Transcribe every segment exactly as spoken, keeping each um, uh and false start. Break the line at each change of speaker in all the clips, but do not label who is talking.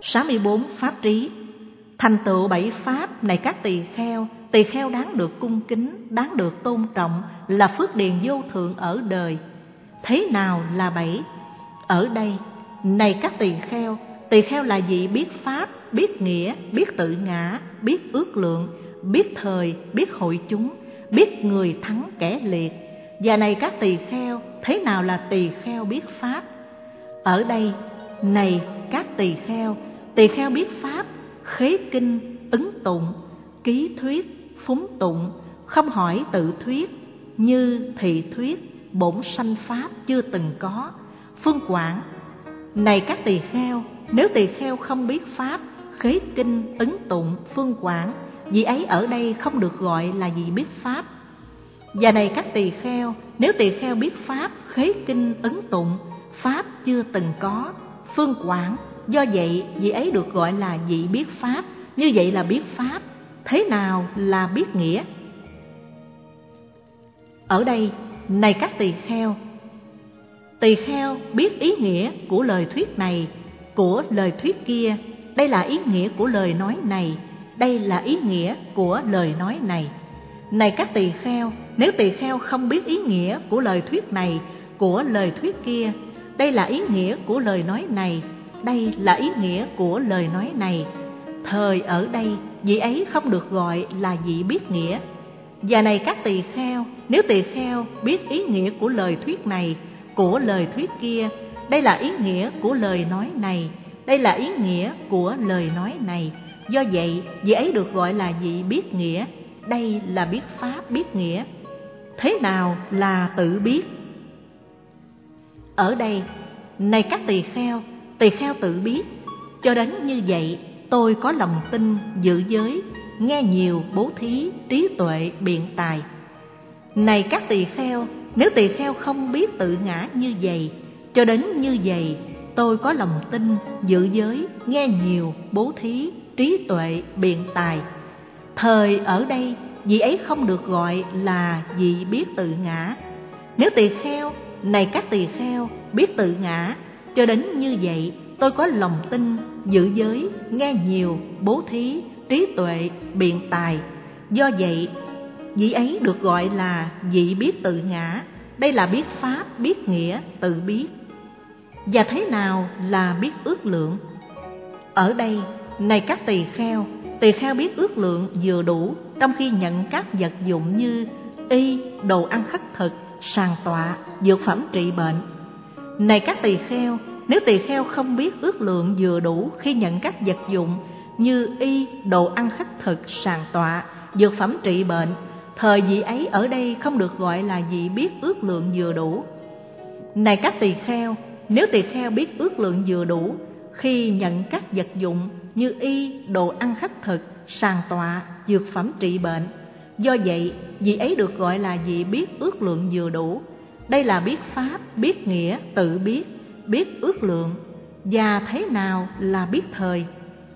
sáu mươi bốn pháp trí. Thành tựu bảy pháp này các tỳ kheo, tỳ kheo đáng được cung kính, đáng được tôn trọng, là phước điền vô thượng ở đời. Thế nào là bảy? Ở đây, này các tỳ kheo, tỳ kheo là vị biết pháp, biết nghĩa, biết tự ngã, biết ước lượng, biết thời, biết hội chúng, biết người thắng kẻ liệt. Và này các tỳ kheo, thế nào là tỳ kheo biết pháp? Ở đây, này các tỳ kheo, tỳ kheo biết pháp, khế kinh, ứng tụng, ký thuyết, phúng tụng, không hỏi tự thuyết, như thị thuyết, bổn sanh pháp chưa từng có, phương quảng. Này các tỳ kheo, nếu tỳ kheo không biết pháp, khế kinh, ứng tụng, phương quảng, vị ấy ở đây không được gọi là vị biết pháp. Và này các tỳ kheo, nếu tỳ kheo biết pháp, khế kinh, ứng tụng, pháp chưa từng có, phương quảng, do vậy vị ấy được gọi là vị biết pháp. Như vậy là biết pháp. Thế nào là biết nghĩa? Ở đây, này các tỳ kheo, tỳ kheo biết ý nghĩa của lời thuyết này, của lời thuyết kia. Đây là ý nghĩa của lời nói này, đây là ý nghĩa của lời nói này. Này các tỳ kheo, nếu tỳ kheo không biết ý nghĩa của lời thuyết này, của lời thuyết kia, đây là ý nghĩa của lời nói này, đây là ý nghĩa của lời nói này, thời ở đây vị ấy không được gọi là vị biết nghĩa. Và này các tỳ kheo, nếu tỳ kheo biết ý nghĩa của lời thuyết này, của lời thuyết kia, đây là ý nghĩa của lời nói này, đây là ý nghĩa của lời nói này, do vậy vị ấy được gọi là vị biết nghĩa. Đây là biết pháp, biết nghĩa. Thế nào là tự biết? Ở đây, này các tỳ kheo, tỳ kheo tự biết. Cho đến như vậy, tôi có lòng tin, giữ giới, nghe nhiều, bố thí, trí tuệ, biện tài. Này các tỳ kheo, nếu tỳ kheo không biết tự ngã như vậy, cho đến như vậy, tôi có lòng tin, giữ giới, nghe nhiều, bố thí, trí tuệ, biện tài. Thời ở đây, vị ấy không được gọi là vị biết tự ngã. Nếu tỳ kheo, này các tỳ kheo, biết tự ngã, cho đến như vậy, tôi có lòng tin, giữ giới, nghe nhiều, bố thí, trí tuệ, biện tài. Do vậy, vị ấy được gọi là vị biết tự ngã. Đây là biết pháp, biết nghĩa, tự biết. Và thế nào là biết ước lượng? Ở đây, này các tỳ kheo, tỳ kheo biết ước lượng vừa đủ trong khi nhận các vật dụng như y, đồ ăn khất thực, sàn tọa, dược phẩm trị bệnh. Này các tỳ kheo, nếu tỳ kheo không biết ước lượng vừa đủ khi nhận các vật dụng như y, đồ ăn khất thực, sàn tọa, dược phẩm trị bệnh, thời vị ấy ở đây không được gọi là vị biết ước lượng vừa đủ. Này các tỳ kheo, nếu tỳ kheo biết ước lượng vừa đủ khi nhận các vật dụng như y, đồ ăn khất thực, sàn tọa, dược phẩm trị bệnh, do vậy vị ấy được gọi là vị biết ước lượng vừa đủ. Đây là biết pháp, biết nghĩa, tự biết, biết ước lượng. Và thế nào là biết thời?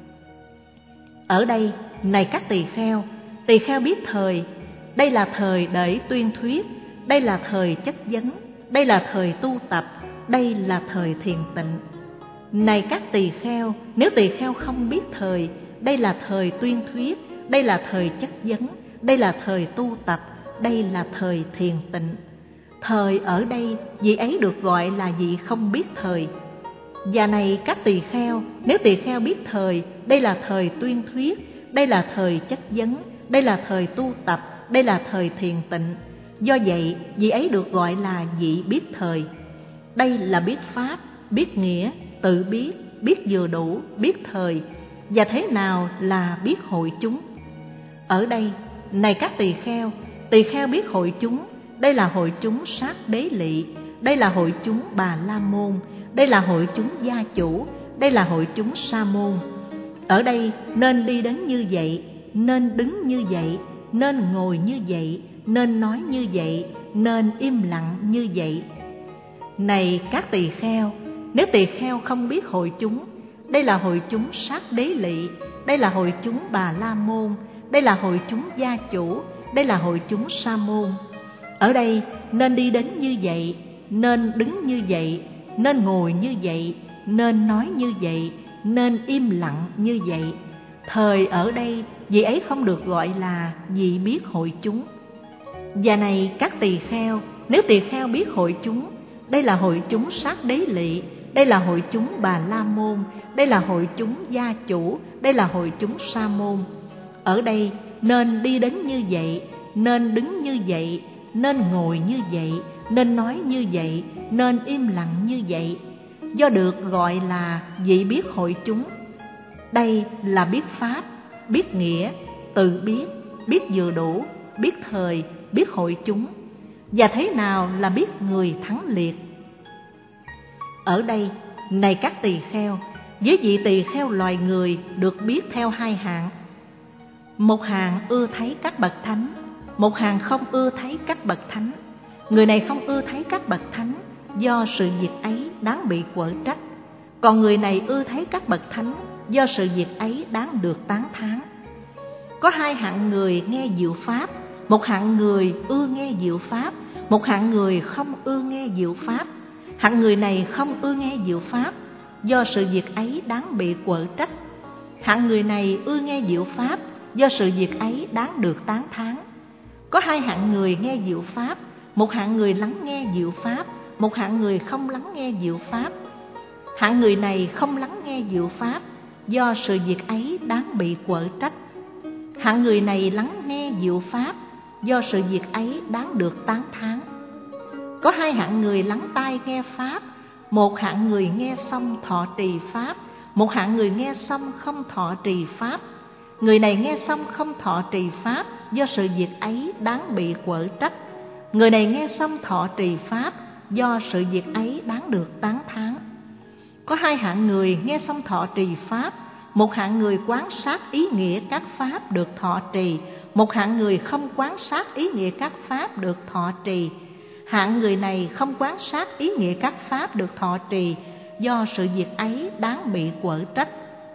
Ở đây, này các tỳ kheo, tỳ kheo biết thời. Đây là thời để tuyên thuyết, đây là thời chất vấn, đây là thời tu tập, đây là thời thiền tịnh. Này các tỳ kheo, nếu tỳ kheo không biết thời, đây là thời tuyên thuyết, đây là thời chất vấn, đây là thời tu tập, đây là thời thiền tịnh. Thời ở đây, vị ấy được gọi là vị không biết thời. Và này các tỳ kheo, nếu tỳ kheo biết thời, đây là thời tuyên thuyết, đây là thời chất vấn, đây là thời tu tập, đây là thời thiền tịnh. Do vậy, vị ấy được gọi là vị biết thời. Đây là biết pháp, biết nghĩa, tự biết, biết vừa đủ, biết thời. Và thế nào là biết hội chúng? Ở đây, này các tỳ kheo, tỳ kheo biết hội chúng. Đây là hội chúng sát đế lị, đây là hội chúng bà la môn, đây là hội chúng gia chủ, đây là hội chúng sa môn. Ở đây nên đi đến như vậy, nên đứng như vậy, nên ngồi như vậy, nên nói như vậy, nên im lặng như vậy. Này các tỳ kheo, nếu tỳ kheo không biết hội chúng, đây là hội chúng sát đế lị, đây là hội chúng bà la môn, đây là hội chúng gia chủ, đây là hội chúng sa môn. Ở đây nên đi đến như vậy, nên đứng như vậy, nên ngồi như vậy, nên nói như vậy, nên im lặng như vậy. Thời ở đây, vị ấy không được gọi là vị biết hội chúng. Và này các tỳ kheo, nếu tỳ kheo biết hội chúng, đây là hội chúng sát đế lỵ, đây là hội chúng Bà La Môn, đây là hội chúng Gia Chủ, đây là hội chúng Sa Môn. Ở đây nên đi đến như vậy, nên đứng như vậy, nên ngồi như vậy, nên nói như vậy, nên im lặng như vậy, do được gọi là vị biết hội chúng. Đây là biết pháp, biết nghĩa, tự biết, biết vừa đủ, biết thời, biết hội chúng. Và thế nào là biết người thắng liệt? Ở đây, này các tỳ kheo, với vị tỳ kheo loài người được biết theo hai hạng. Một hạng ưa thấy các bậc thánh, một hạng không ưa thấy các bậc thánh. Người này không ưa thấy các bậc thánh, do sự việc ấy đáng bị quở trách. Còn người này ưa thấy các bậc thánh, do sự việc ấy đáng được tán thán. Có hai hạng người nghe diệu pháp, một hạng người ưa nghe diệu pháp, một hạng người không ưa nghe diệu pháp. Hạng người này không ưa nghe diệu pháp, do sự việc ấy đáng bị quở trách. Hạng người này ưa nghe diệu pháp, do sự việc ấy đáng được tán thán. Có hai hạng người nghe diệu pháp, một hạng người lắng nghe diệu pháp, một hạng người không lắng nghe diệu pháp. Hạng người này không lắng nghe diệu pháp, do sự việc ấy đáng bị quở trách. Hạng người này lắng nghe diệu pháp, do sự việc ấy đáng được tán thán. Có hai hạng người lắng tai nghe pháp, một hạng người nghe xong thọ trì pháp, một hạng người nghe xong không thọ trì pháp. Người này nghe xong không thọ trì pháp, do sự việc ấy đáng bị quở trách. Người này nghe xong thọ trì pháp, do sự việc ấy đáng được tán thán. Có hai hạng người nghe xong thọ trì pháp, một hạng người quán sát ý nghĩa các pháp được thọ trì, một hạng người không quán sát ý nghĩa các pháp được thọ trì. Hạng người này không quán sát ý nghĩa các pháp được thọ trì, do sự việc ấy đáng bị quở trách.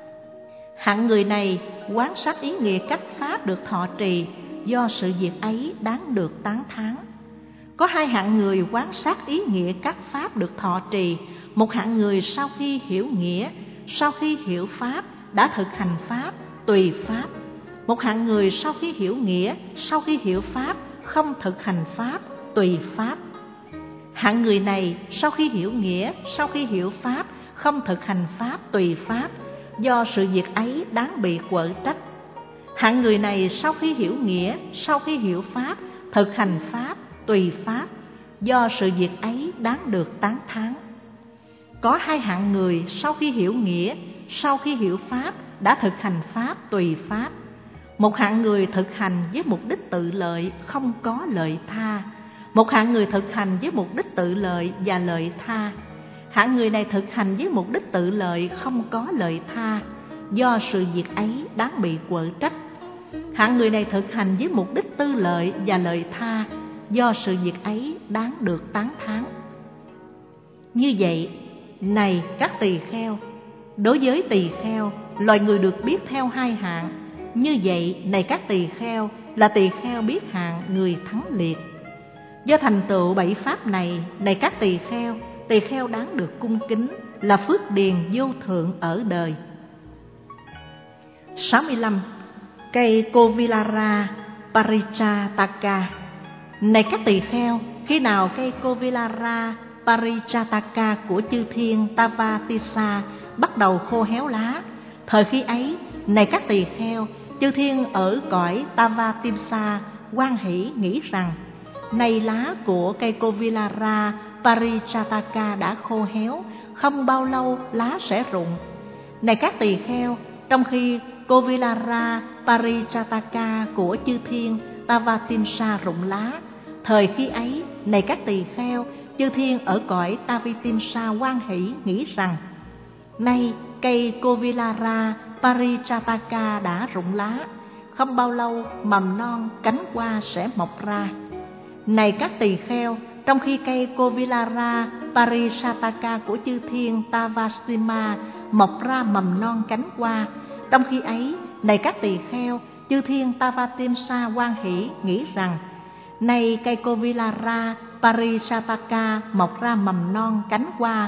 Hạng người này quán sát ý nghĩa các pháp được thọ trì, do sự việc ấy đáng được tán thán. Có hai hạng người quán sát ý nghĩa các pháp được thọ trì, một hạng người sau khi hiểu nghĩa, sau khi hiểu pháp đã thực hành pháp, tùy pháp. Một hạng người sau khi hiểu nghĩa, sau khi hiểu pháp không thực hành pháp, tùy pháp. Hạng người này sau khi hiểu nghĩa, sau khi hiểu pháp không thực hành pháp, tùy pháp, do sự việc ấy đáng bị quở trách. Hạng người này sau khi hiểu nghĩa, sau khi hiểu pháp thực hành pháp, tùy pháp, do sự việc ấy đáng được tán thán. Có hai hạng người sau khi hiểu nghĩa, sau khi hiểu pháp đã thực hành pháp, tùy pháp. Một hạng người thực hành với mục đích tự lợi, không có lợi tha. Một hạng người thực hành với mục đích tự lợi và lợi tha. Hạng người này thực hành với mục đích tự lợi, không có lợi tha, do sự việc ấy đáng bị quở trách. Hạng người này thực hành với mục đích tư lợi và lợi tha, do sự việc ấy đáng được tán thán. Như vậy, này các tỳ kheo, đối với tỳ kheo, loài người được biết theo hai hạng. Như vậy, này các tỳ kheo, là tỳ kheo biết hạng người thắng liệt. Do thành tựu bảy pháp này, này các tỳ kheo, tỳ kheo đáng được cung kính, là phước điền vô thượng ở đời. sáu mươi lăm. Cây Kovilara Parijataka. Này các tỳ kheo, khi nào cây Kovilara Parijataka của chư thiên Tavatisa bắt đầu khô héo lá, thời khi ấy, này các tỳ kheo, chư thiên ở cõi Tavatisa hoan hỷ nghĩ rằng: này lá của cây Kovilara Parijataka đã khô héo, không bao lâu lá sẽ rụng. Này các tỳ kheo, trong khi Kovilara Parijataka của chư thiên Tavatimsa rụng lá, thời khi ấy, này các tỳ kheo, chư thiên ở cõi Tavitimsa hoan hỷ nghĩ rằng: nay cây Kovilara Parijataka đã rụng lá, không bao lâu mầm non cánh hoa sẽ mọc ra. Này các tỳ kheo, trong khi cây Kovilara Parijataka của chư thiên Tavastima mọc ra mầm non cánh hoa, trong khi ấy, này các tỳ kheo, chư thiên Tavatimsa hoan hỷ nghĩ rằng: nay cây Kovilara Parijataka mọc ra mầm non cánh hoa,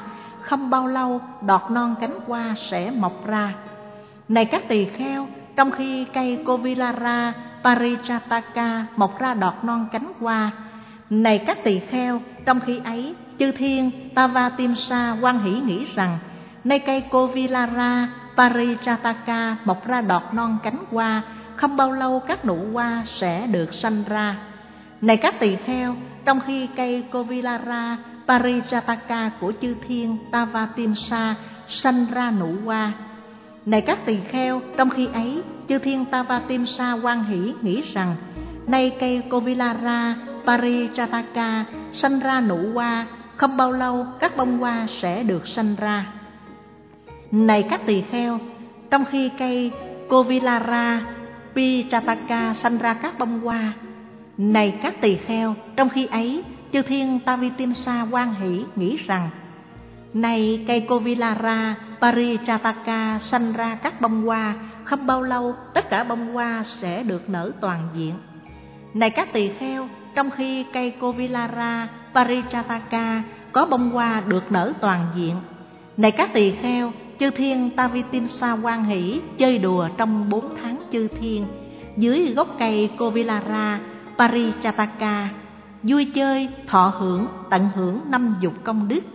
không bao lâu đọt non cánh hoa sẽ mọc ra. Này các tỳ kheo, trong khi cây Kovilara Parijataka mọc ra đọt non cánh hoa, này các tỳ kheo, trong khi ấy chư thiên Tavatimsa hoan hỷ nghĩ rằng nay cây Kovilara Parijataka mọc ra đọt non cánh hoa, không bao lâu các nụ hoa sẽ được sanh ra. Này các tỳ kheo, trong khi cây Kovilara Parijataka của chư thiên Tavatimsa sanh ra nụ hoa, này các tỳ kheo, trong khi ấy chư thiên Tavatimsa hoan hỷ nghĩ rằng nay cây Kovilara Parijataka sanh ra nụ hoa, không bao lâu các bông hoa sẽ được sanh ra. Này các tỳ kheo, trong khi cây Kovilara Parijataka sanh ra các bông hoa, này các tỳ kheo, trong khi ấy chư thiên Tavatimsa hoan hỷ nghĩ rằng này cây Kovilara Parijataka sanh ra các bông hoa, không bao lâu tất cả bông hoa sẽ được nở toàn diện. Này các tỳ kheo, trong khi cây Kovilara Parijataka có bông hoa được nở toàn diện, này các tỳ kheo, chư thiên Tavatimsa hoan hỷ chơi đùa trong bốn tháng chư thiên dưới gốc cây Kovilara Parijataka, vui chơi thọ hưởng tận hưởng năm dục công đức.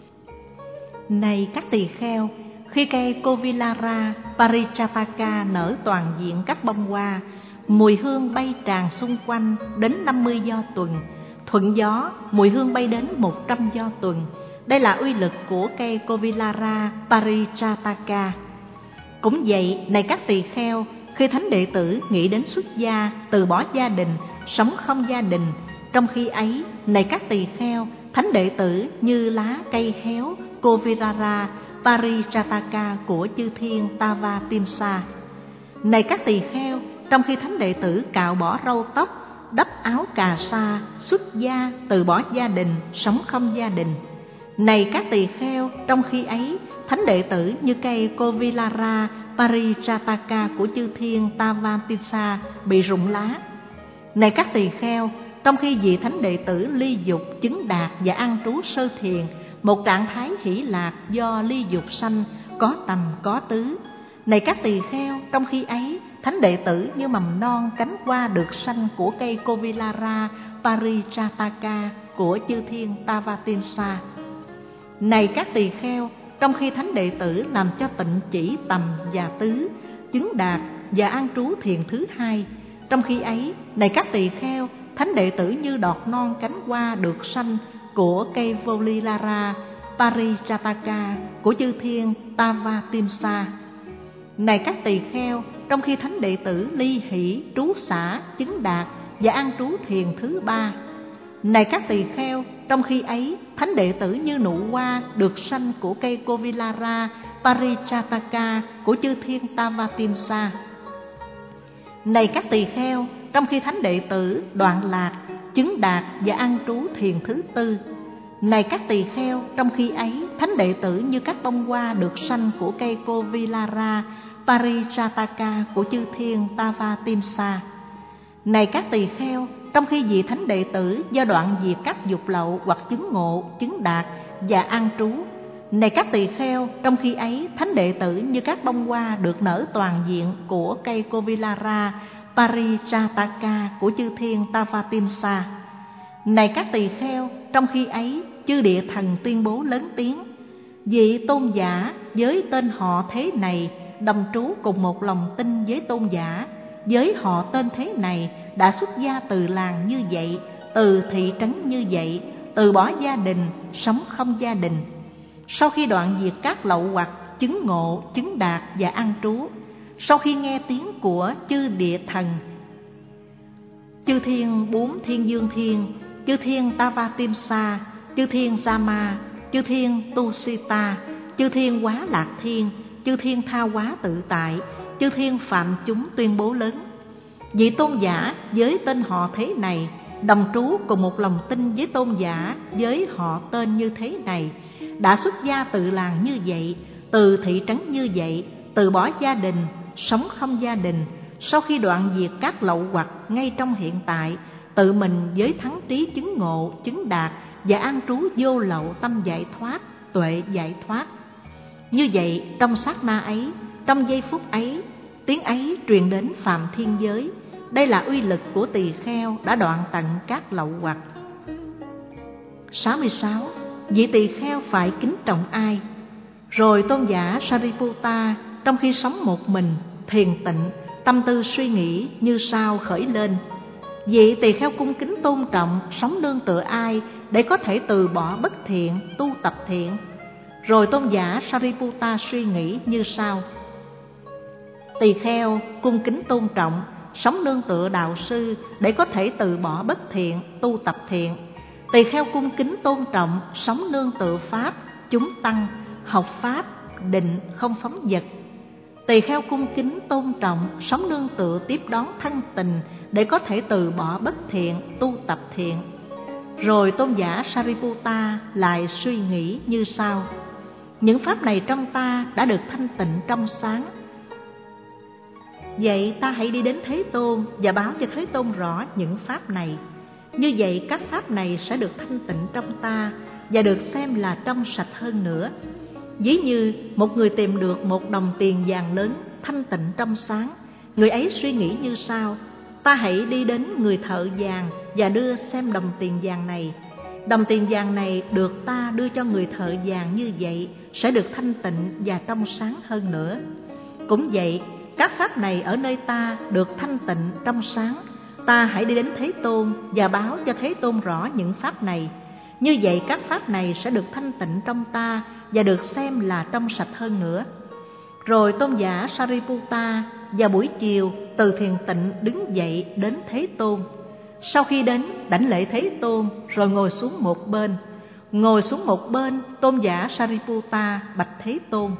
Này các tỳ kheo, khi cây Kovilara Parijataka nở toàn diện các bông hoa, mùi hương bay tràn xung quanh đến năm mươi do tuần, thuận gió mùi hương bay đến một trăm do tuần. Đây là uy lực của cây Kovilara Parijataka. Cũng vậy, này các tỳ kheo, khi thánh đệ tử nghĩ đến xuất gia, từ bỏ gia đình, sống không gia đình, trong khi ấy, này các tỳ kheo, thánh đệ tử như lá cây héo Kovilara Parijataka của chư thiên Tavatimsa. Này các tỳ kheo, trong khi thánh đệ tử cạo bỏ râu tóc, đắp áo cà sa, xuất gia, từ bỏ gia đình, sống không gia đình, này các tỳ kheo, trong khi ấy thánh đệ tử như cây Kovilara Parijataka của chư thiên Tavatimsa bị rụng lá. Này các tỳ kheo, trong khi vị thánh đệ tử ly dục chứng đạt và an trú sơ thiền, một trạng thái hỷ lạc do ly dục sanh, có tầm có tứ. Này các tỳ kheo, trong khi ấy thánh đệ tử như mầm non cánh hoa được sanh của cây Kovilara Parijataka của chư thiên Tavatimsa. Này các tỳ kheo, trong khi thánh đệ tử làm cho tịnh chỉ tầm và tứ, chứng đạt và an trú thiền thứ hai, trong khi ấy, này các tỳ kheo, thánh đệ tử như đọt non cánh hoa được sanh của cây Kovilara Parijataka của chư thiên Tavatimsa. Này các tỳ kheo, trong khi thánh đệ tử ly hỷ trú xả chứng đạt và an trú thiền thứ ba, này các tỳ kheo, trong khi ấy thánh đệ tử như nụ hoa được sanh của cây Kovilara Parijataka của chư thiên Tavatimsa. Này các tỳ kheo, trong khi thánh đệ tử đoạn lạc chứng đạt và an trú thiền thứ tư, này các tỳ kheo, trong khi ấy thánh đệ tử như các bông hoa được sanh của cây Kovilara Parijataka của chư thiên Tavatimsa. Này các tỳ kheo, trong khi vị thánh đệ tử do đoạn diệt các dục lậu hoặc chứng ngộ, chứng đạt và an trú, này các tỳ kheo, trong khi ấy thánh đệ tử như các bông hoa được nở toàn diện của cây Kovilara Parijataka của chư thiên Tavatimsa. Này các tỳ kheo, trong khi ấy chư địa thần tuyên bố lớn tiếng: vị tôn giả với tên họ thế này đồng trú cùng một lòng tin với tôn giả với họ tên thế này đã xuất gia từ làng như vậy, từ thị trấn như vậy, từ bỏ gia đình, sống không gia đình. Sau khi đoạn diệt các lậu hoặc, chứng ngộ, chứng đạt và an trú, sau khi nghe tiếng của chư địa thần, chư thiên bốn thiên dương thiên, chư thiên Tavatimsa, chư thiên Sama, chư thiên Tusita, chư thiên Quá Lạc Thiên, chư thiên Tha Hóa Tự Tại, chư thiên phạm chúng tuyên bố lớn: vị tôn giả với tên họ thế này đồng trú cùng một lòng tin với tôn giả với họ tên như thế này đã xuất gia từ làng như vậy, từ thị trấn như vậy, từ bỏ gia đình, sống không gia đình, sau khi đoạn diệt các lậu hoặc ngay trong hiện tại, tự mình với thắng trí chứng ngộ, chứng đạt và an trú vô lậu tâm giải thoát, tuệ giải thoát. Như vậy, trong sát na ấy, trong giây phút ấy, tiếng ấy truyền đến phạm thiên giới. Đây là uy lực của tỳ kheo đã đoạn tận các lậu hoặc. sáu mươi sáu. Vị tỳ kheo phải kính trọng ai? Rồi tôn giả Sariputta trong khi sống một mình, thiền tịnh, tâm tư suy nghĩ như sau khởi lên: vị tỳ kheo cung kính tôn trọng sống nương tựa ai để có thể từ bỏ bất thiện, tu tập thiện? Rồi tôn giả Sariputta suy nghĩ như sau: tỳ kheo cung kính tôn trọng sống nương tựa đạo sư để có thể từ bỏ bất thiện, tu tập thiện. Tỳ kheo cung kính tôn trọng sống nương tựa pháp, chúng tăng, học pháp, định, không phóng dật. Tỳ kheo cung kính tôn trọng sống nương tựa tiếp đón thân tình để có thể từ bỏ bất thiện, tu tập thiện. Rồi tôn giả Sariputta lại suy nghĩ như sau: những pháp này trong ta đã được thanh tịnh trong sáng. Vậy ta hãy đi đến Thế Tôn và báo cho Thế Tôn rõ những pháp này. Như vậy các pháp này sẽ được thanh tịnh trong ta và được xem là trong sạch hơn nữa. Ví như một người tìm được một đồng tiền vàng lớn, thanh tịnh trong sáng. Người ấy suy nghĩ như sau: ta hãy đi đến người thợ vàng và đưa xem đồng tiền vàng này. Đồng tiền vàng này được ta đưa cho người thợ vàng, như vậy sẽ được thanh tịnh và trong sáng hơn nữa. Cũng vậy, các pháp này ở nơi ta được thanh tịnh trong sáng. Ta hãy đi đến Thế Tôn và báo cho Thế Tôn rõ những pháp này. Như vậy các pháp này sẽ được thanh tịnh trong ta và được xem là trong sạch hơn nữa. Rồi tôn giả Sariputta vào buổi chiều từ thiền tịnh đứng dậy đến Thế Tôn. Sau khi đến, đảnh lễ Thế Tôn rồi ngồi xuống một bên. Ngồi xuống một bên, tôn giả Sariputta bạch Thế Tôn: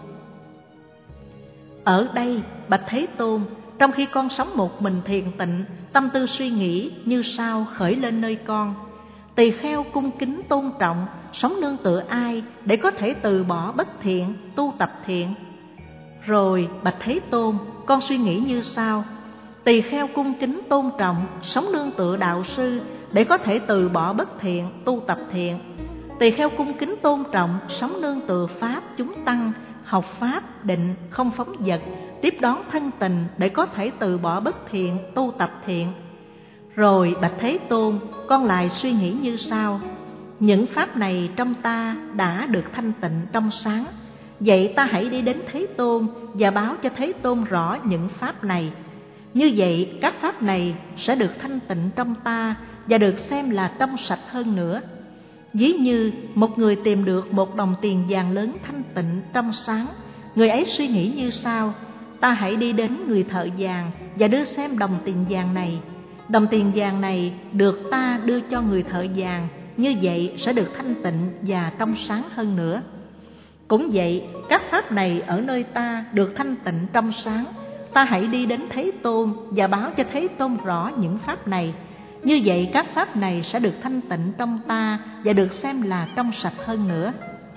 ở đây, bạch Thế Tôn, trong khi con sống một mình thiền tịnh, tâm tư suy nghĩ như sau khởi lên nơi con: tỳ kheo cung kính tôn trọng sống nương tựa ai để có thể từ bỏ bất thiện, tu tập thiện? Rồi bạch Thế Tôn, con suy nghĩ như sau: tỳ kheo cung kính tôn trọng sống nương tựa đạo sư để có thể từ bỏ bất thiện, tu tập thiện. Tỳ kheo cung kính tôn trọng sống nương tựa pháp, chúng tăng, học pháp, định, không phóng dật, tiếp đón thân tình để có thể từ bỏ bất thiện, tu tập thiện. Rồi bạch Thế Tôn, con lại suy nghĩ như sau: những pháp này trong ta đã được thanh tịnh trong sáng. Vậy ta hãy đi đến Thế Tôn và báo cho Thế Tôn rõ những pháp này. Như vậy các pháp này sẽ được thanh tịnh trong ta và được xem là trong sạch hơn nữa. Ví như một người tìm được một đồng tiền vàng lớn thanh tịnh trong sáng. Người ấy suy nghĩ như sau: ta hãy đi đến người thợ vàng và đưa xem đồng tiền vàng này. Đồng tiền vàng này được ta đưa cho người thợ vàng, như vậy sẽ được thanh tịnh và trong sáng hơn nữa. Cũng vậy, các pháp này ở nơi ta được thanh tịnh trong sáng. Ta hãy đi đến Thế Tôn và báo cho Thế Tôn rõ những pháp này. Như vậy các pháp này sẽ được thanh tịnh trong ta và được xem là trong sạch hơn nữa.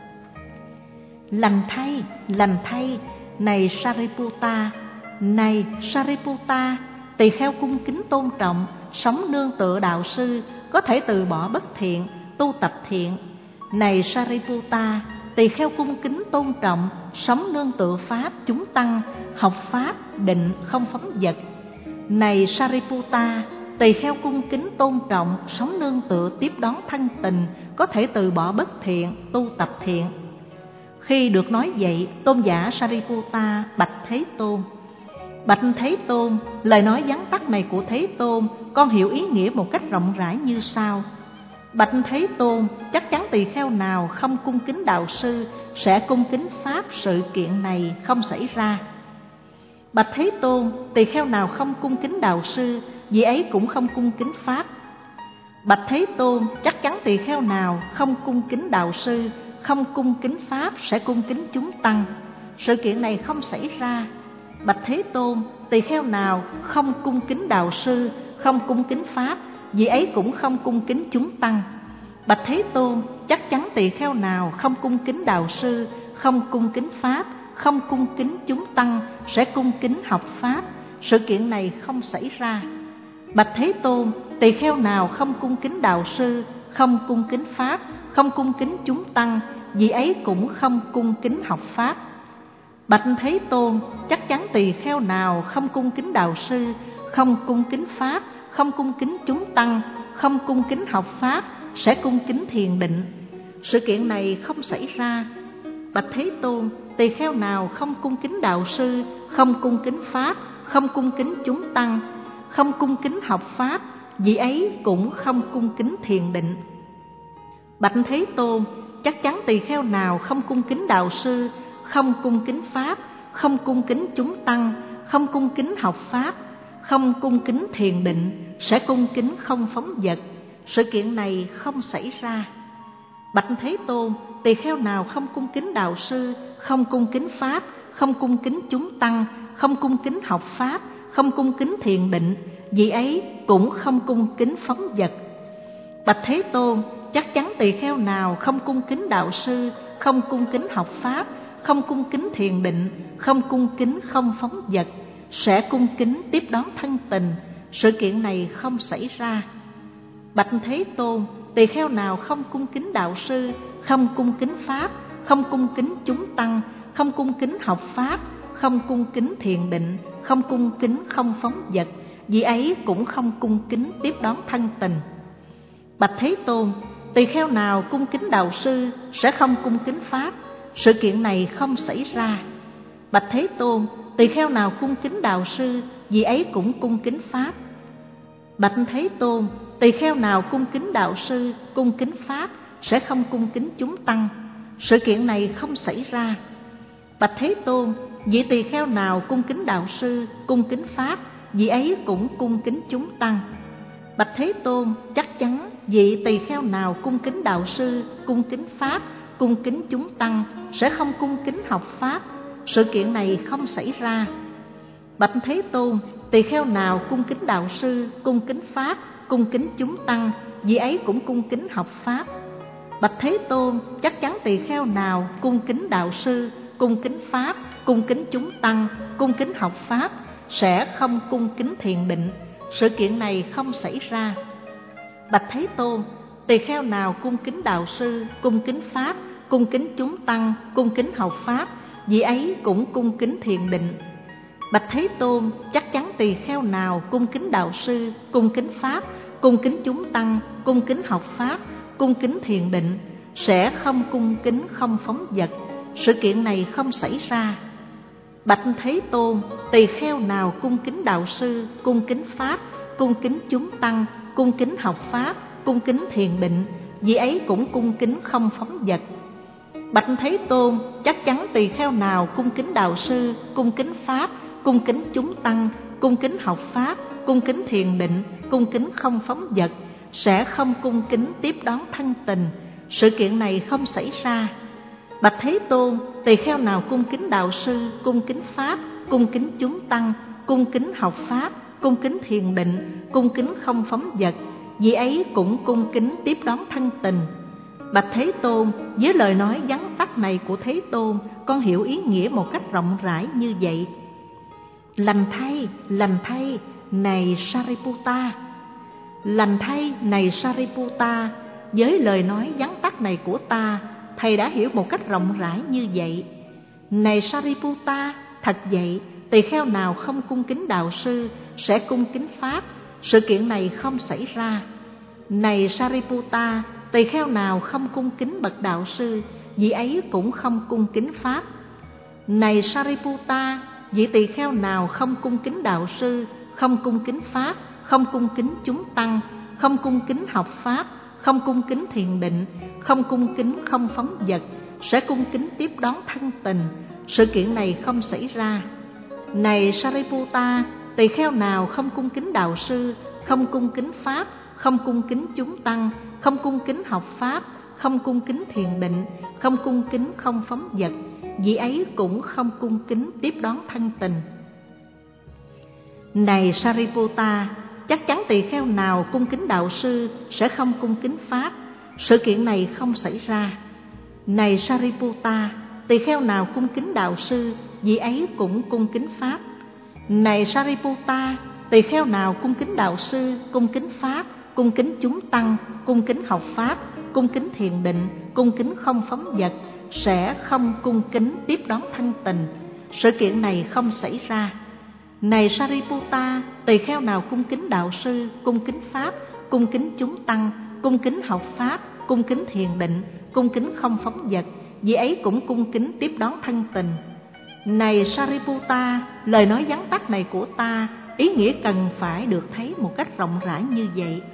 Lành thay, lành thay, này Sariputta, này Sariputta, tỳ kheo cung kính tôn trọng sống nương tựa đạo sư có thể từ bỏ bất thiện, tu tập thiện. Này Sariputta, tỳ kheo cung kính tôn trọng sống nương tựa pháp, chúng tăng, học pháp, định, không phóng dật. Này Sariputta, tỳ kheo cung kính tôn trọng sống nương tựa tiếp đón thân tình có thể từ bỏ bất thiện, tu tập thiện. Khi được nói vậy, tôn giả Sariputta bạch Thế Tôn: bạch Thế Tôn, lời nói vắn tắt này của Thế Tôn con hiểu ý nghĩa một cách rộng rãi như sau: bạch Thế Tôn, chắc chắn tỳ kheo nào không cung kính đạo sư sẽ cung kính pháp, sự kiện này không xảy ra. Bạch Thế Tôn, tỳ kheo nào không cung kính đạo sư, vị ấy cũng không cung kính pháp. Bạch Thế Tôn, chắc chắn tỳ kheo nào không cung kính đạo sư, không cung kính pháp sẽ cung kính chúng tăng. Sự kiện này không xảy ra. Bạch Thế Tôn, tỳ kheo nào không cung kính đạo sư, không cung kính pháp, vị ấy cũng không cung kính chúng tăng. Bạch Thế Tôn, chắc chắn tỳ kheo nào không cung kính đạo sư, không cung kính pháp, không cung kính chúng tăng sẽ cung kính học pháp. Sự kiện này không xảy ra. Bạch Thế Tôn, tỳ kheo nào không cung kính đạo sư, không cung kính Pháp, không cung kính chúng tăng, vị ấy cũng không cung kính học Pháp. Bạch Thế Tôn, chắc chắn tỳ kheo nào không cung kính đạo sư, không cung kính Pháp, không cung kính chúng tăng, không cung kính học Pháp, sẽ cung kính thiền định. Sự kiện này không xảy ra. Bạch Thế Tôn, tỳ kheo nào không cung kính đạo sư, không cung kính Pháp, không cung kính chúng tăng, không cung kính học Pháp, vị ấy cũng không cung kính thiền định. Bạch Thế Tôn, chắc chắn tỳ kheo nào không cung kính đạo sư, không cung kính Pháp, không cung kính chúng tăng, không cung kính học Pháp, không cung kính thiền định, sẽ cung kính không phóng dật. Sự kiện này không xảy ra. Bạch Thế Tôn, tỳ kheo nào không cung kính đạo sư, không cung kính Pháp, không cung kính chúng tăng, không cung kính học Pháp, không cung kính thiền định, vị ấy cũng không cung kính phóng dật. Bạch Thế Tôn, chắc chắn tỳ kheo nào không cung kính đạo sư, không cung kính học Pháp, không cung kính thiền định, không cung kính không phóng dật, sẽ cung kính tiếp đón thân tình. Sự kiện này không xảy ra. Bạch Thế Tôn, tỳ kheo nào không cung kính đạo sư, không cung kính Pháp, không cung kính chúng tăng, không cung kính học Pháp, không cung kính thiền định, không cung kính không phóng dật, vị ấy cũng không cung kính tiếp đón thân tình. Bạch Thế Tôn, tỳ kheo nào cung kính đạo sư sẽ không cung kính Pháp. Sự kiện này không xảy ra. Bạch Thế Tôn, tỳ kheo nào cung kính đạo sư, vị ấy cũng cung kính Pháp. Bạch Thế Tôn, tỳ kheo nào cung kính đạo sư, cung kính Pháp, sẽ không cung kính chúng tăng. Sự kiện này không xảy ra. Bạch Thế Tôn, vị tỳ kheo nào cung kính đạo sư, cung kính Pháp, vị ấy cũng cung kính chúng tăng. Bạch Thế Tôn, chắc chắn vị tỳ kheo nào cung kính đạo sư, cung kính Pháp, cung kính chúng tăng, sẽ không cung kính học Pháp. Sự kiện này không xảy ra. Bạch Thế Tôn, tỳ kheo nào cung kính đạo sư, cung kính Pháp, cung kính chúng tăng, vị ấy cũng cung kính học Pháp. Bạch Thế Tôn, chắc chắn tỳ kheo nào cung kính đạo sư, cung kính Pháp, cung kính chúng tăng, cung kính học Pháp, sẽ không cung kính thiền định. Sự kiện này không xảy ra. Bạch Thế Tôn, tỳ kheo nào cung kính đạo sư, cung kính Pháp, cung kính chúng tăng, cung kính học Pháp, vị ấy cũng cung kính thiền định. Bạch Thế Tôn, chắc chắn tỳ kheo nào cung kính đạo sư, cung kính Pháp, cung kính chúng tăng, cung kính học Pháp, cung kính thiền định, sẽ không cung kính không phóng dật. Sự kiện này không xảy ra. Bạch Thế Tôn, tỳ kheo nào cung kính đạo sư, cung kính Pháp, cung kính chúng tăng, cung kính học Pháp, cung kính thiền định, vị ấy cũng cung kính không phóng dật. Bạch Thế Tôn, chắc chắn tỳ kheo nào cung kính đạo sư, cung kính Pháp, cung kính chúng tăng, cung kính học Pháp, cung kính thiền định, cung kính không phóng dật, sẽ không cung kính tiếp đón thân tình. Sự kiện này không xảy ra. Bạch Thế Tôn, tỳ kheo nào cung kính đạo sư, cung kính Pháp, cung kính chúng tăng, cung kính học Pháp, cung kính thiền định, cung kính không phóng dật, vị ấy cũng cung kính tiếp đón thân tình. Bạch Thế Tôn, với lời nói vắn tắt này của Thế Tôn, con hiểu ý nghĩa một cách rộng rãi như vậy. Lành thay, lành thay, này Sariputta. Lành thay, này Sariputta, với lời nói vắn tắt này của ta, thầy đã hiểu một cách rộng rãi như vậy. Này Sariputta, thật vậy, tỳ kheo nào không cung kính đạo sư sẽ cung kính Pháp. Sự kiện này không xảy ra. Này Sariputta, tỳ kheo nào không cung kính bậc đạo sư, vị ấy cũng không cung kính Pháp. Này Sariputta, vị tỳ kheo nào không cung kính đạo sư, không cung kính Pháp, không cung kính chúng tăng, không cung kính học Pháp, không cung kính thiền định, không cung kính không phóng dật, sẽ cung kính tiếp đón thân tình. Sự kiện này không xảy ra. Này Sariputta, tỳ kheo nào không cung kính đạo sư, không cung kính Pháp, không cung kính chúng tăng, không cung kính học Pháp, không cung kính thiền định, không cung kính không phóng dật, vị ấy cũng không cung kính tiếp đón thân tình. Này Sariputta, chắc chắn tỳ kheo nào cung kính đạo sư sẽ không cung kính Pháp. Sự kiện này không xảy ra. Này Sariputta, tỳ kheo nào cung kính đạo sư, vị ấy cũng cung kính Pháp. Này Sariputta, tỳ kheo nào cung kính đạo sư, cung kính Pháp, cung kính chúng tăng, cung kính học Pháp, cung kính thiền định, cung kính không phóng dật, sẽ không cung kính tiếp đón thanh tịnh. Sự kiện này không xảy ra. Này Sariputta, tỳ kheo nào cung kính đạo sư, cung kính Pháp, cung kính chúng tăng, cung kính học Pháp, cung kính thiền định, cung kính không phóng dật, vì ấy cũng cung kính tiếp đón thân tình. Này Sariputta, lời nói vắn tắt này của ta, ý nghĩa cần phải được thấy một cách rộng rãi như vậy.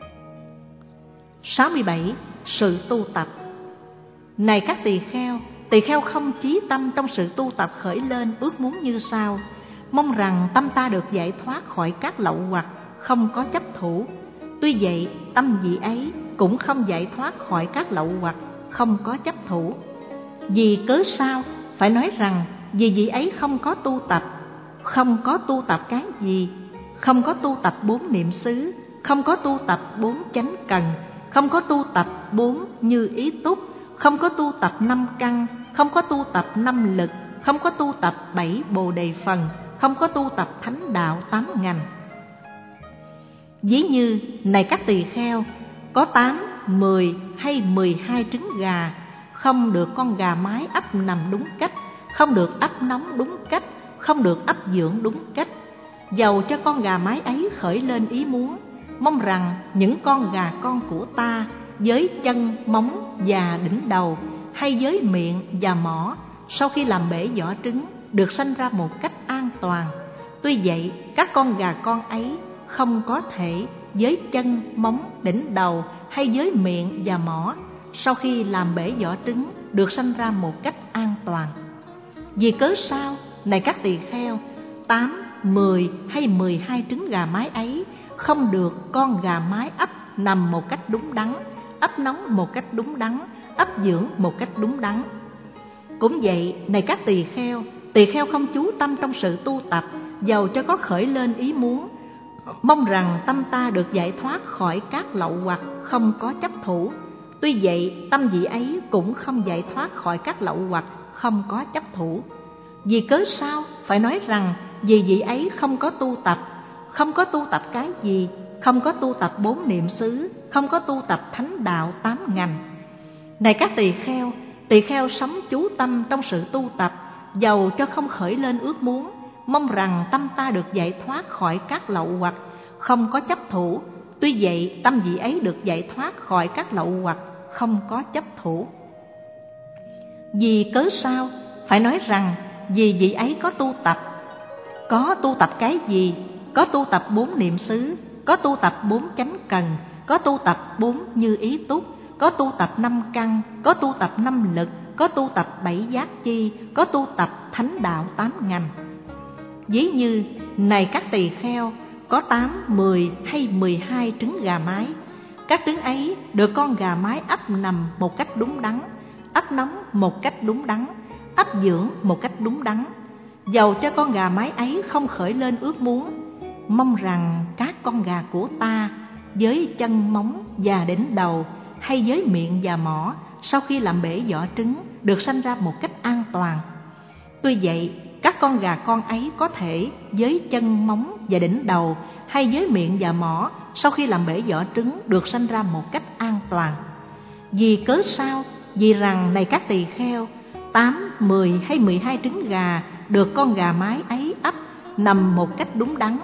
sáu mươi bảy. Sự tu tập. Này các tỳ kheo, tỳ kheo không chí tâm trong sự tu tập khởi lên ước muốn như sau: mong rằng tâm ta được giải thoát khỏi các lậu hoặc, không có chấp thủ. Tuy vậy, tâm vị ấy cũng không giải thoát khỏi các lậu hoặc, không có chấp thủ. Vì cớ sao? Phải nói rằng vì vị ấy không có tu tập. Không có tu tập cái gì? Không có tu tập bốn niệm xứ, không có tu tập bốn chánh cần, không có tu tập bốn như ý túc, không có tu tập năm căn, không có tu tập năm lực, không có tu tập bảy bồ đề phần, không có tu tập thánh đạo tám ngành. Ví như, này các tỳ kheo, có tám, mười hay mười hai trứng gà, không được con gà mái ấp nằm đúng cách, không được ấp nóng đúng cách, không được ấp dưỡng đúng cách. Dầu cho con gà mái ấy khởi lên ý muốn, mong rằng những con gà con của ta với chân, móng và đỉnh đầu, hay với miệng và mỏ, sau khi làm bể vỏ trứng, được sanh ra một cách an toàn. Tuy vậy, các con gà con ấy không có thể với chân, móng, đỉnh đầu hay với miệng và mỏ, sau khi làm bể vỏ trứng, được sanh ra một cách an toàn. Vì cớ sao? Này các tỳ kheo, tám, mười hay mười hai trứng gà mái ấy không được con gà mái ấp nằm một cách đúng đắn, ấp nóng một cách đúng đắn, ấp dưỡng một cách đúng đắn. Cũng vậy, này các tỳ kheo, tỳ kheo không chú tâm trong sự tu tập, dầu cho có khởi lên ý muốn, mong rằng tâm ta được giải thoát khỏi các lậu hoặc, không có chấp thủ. Tuy vậy, tâm vị ấy cũng không giải thoát khỏi các lậu hoặc, không có chấp thủ. Vì cớ sao? Phải nói rằng vì vị ấy không có tu tập. Không có tu tập cái gì? Không có tu tập bốn niệm xứ, không có tu tập thánh đạo tám ngành. Này các tỳ kheo, tỳ kheo sống chú tâm trong sự tu tập, dầu cho không khởi lên ước muốn, mong rằng tâm ta được giải thoát khỏi các lậu hoặc, không có chấp thủ. Tuy vậy, tâm vị ấy được giải thoát khỏi các lậu hoặc, không có chấp thủ. Vì cớ sao? Phải nói rằng vì vị ấy có tu tập. Có tu tập cái gì? Có tu tập bốn niệm xứ, có tu tập bốn chánh cần, có tu tập bốn như ý túc, có tu tập năm căn, có tu tập năm lực, có tu tập bảy giác chi, có tu tập thánh đạo tám ngành. Ví như, này các tỳ kheo, có tám, mười hay mười hai trứng gà mái. Các trứng ấy được con gà mái ấp nằm một cách đúng đắn, ấp nóng một cách đúng đắn, ấp dưỡng một cách đúng đắn. Dầu cho con gà mái ấy không khởi lên ước muốn, mong rằng các con gà của ta với chân, móng và đỉnh đầu, hay với miệng và mỏ, sau khi làm bể vỏ trứng, được sanh ra một cách an toàn. Tuy vậy, các con gà con ấy có thể với chân, móng và đỉnh đầu, hay với miệng và mỏ, sau khi làm bể vỏ trứng, được sanh ra một cách an toàn. Vì cớ sao? Vì rằng, này các tỳ kheo, tám, mười hay mười hai trứng gà được con gà mái ấy ấp nằm một cách đúng đắn,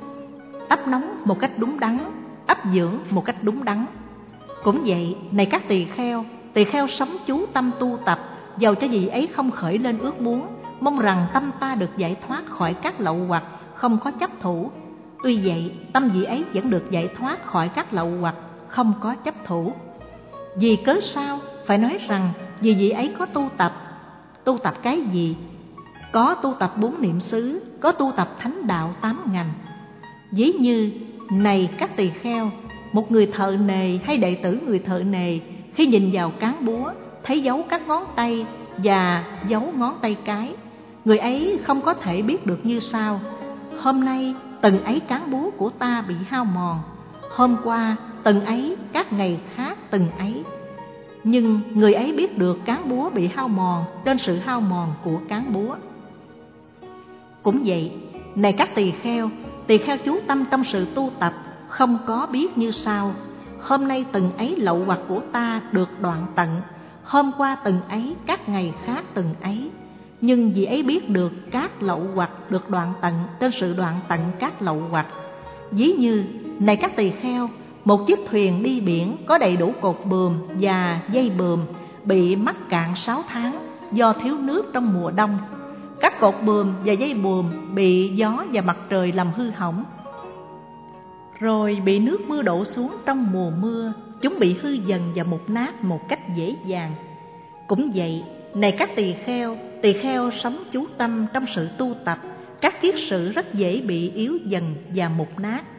ấp nóng một cách đúng đắn, ấp dưỡng một cách đúng đắn. Cũng vậy, này các tỳ kheo, tỳ kheo sống chú tâm tu tập, dầu cho vị ấy không khởi lên ước muốn, mong rằng tâm ta được giải thoát khỏi các lậu hoặc, không có chấp thủ. Tuy vậy, tâm vị ấy vẫn được giải thoát khỏi các lậu hoặc, không có chấp thủ. Vì cớ sao? Phải nói rằng vì vị ấy có tu tập. Tu tập cái gì? Có tu tập bốn niệm xứ, có tu tập thánh đạo tám ngành. Ví như, này các tỳ kheo, một người thợ nề hay đệ tử người thợ nề, khi nhìn vào cán búa, thấy dấu các ngón tay và dấu ngón tay cái, người ấy không có thể biết được như sau: hôm nay từng ấy cán búa của ta bị hao mòn, hôm qua từng ấy, các ngày khác từng ấy. Nhưng người ấy biết được cán búa bị hao mòn trên sự hao mòn của cán búa. Cũng vậy, này các tỳ kheo, tỳ kheo chú tâm trong sự tu tập, không có biết như sau: hôm nay từng ấy lậu hoặc của ta được đoạn tận, hôm qua từng ấy, các ngày khác từng ấy. Nhưng vì ấy biết được các lậu hoặc được đoạn tận trên sự đoạn tận các lậu hoặc. Ví như, này các tỳ kheo, một chiếc thuyền đi biển có đầy đủ cột buồm và dây buồm bị mắc cạn sáu tháng do thiếu nước trong mùa đông. Các cột buồm và dây buồm bị gió và mặt trời làm hư hỏng, rồi bị nước mưa đổ xuống trong mùa mưa, chúng bị hư dần và mục nát một cách dễ dàng. Cũng vậy, này các tỳ kheo, tỳ kheo sống chú tâm trong sự tu tập, các kiết sử rất dễ bị yếu dần và mục nát.